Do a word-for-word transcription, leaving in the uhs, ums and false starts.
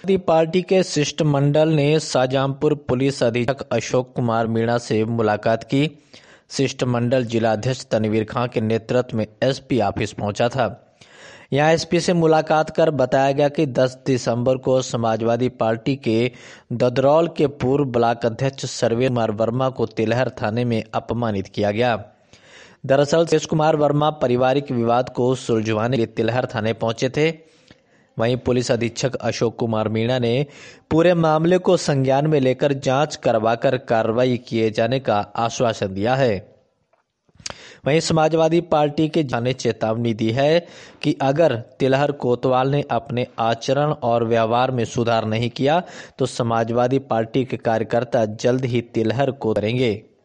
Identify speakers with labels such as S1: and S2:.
S1: Samajwadi party के शिष्टमंडल ने शाहजहांपुर पुलिस अधीक्षक अशोक कुमार मीणा से मुलाकात की। शिष्टमंडल जिलाध्यक्ष तनवीर खां के नेतृत्व में एसपी ऑफिस पहुंचा था। यहां एसपी से मुलाकात कर बताया गया कि दस दिसंबर को समाजवादी पार्टी के ददरौल के पूर्व ब्लॉक अध्यक्ष सर्वेश कुमार वर्मा को तिलहर थाने में अपमानित किया गया। दरअसल सर्वेश कुमार वर्मा पारिवारिक विवाद को सुलझवाने के लिए तिलहर थाने पहुंचे थे। वहीं पुलिस अधीक्षक अशोक कुमार मीणा ने पूरे मामले को संज्ञान में लेकर जांच करवाकर कार्रवाई किए जाने का आश्वासन दिया है। वहीं समाजवादी पार्टी के ने चेतावनी दी है कि अगर तिलहर कोतवाल ने अपने आचरण और व्यवहार में सुधार नहीं किया तो समाजवादी पार्टी के कार्यकर्ता जल्द ही तिलहर को करेंगे।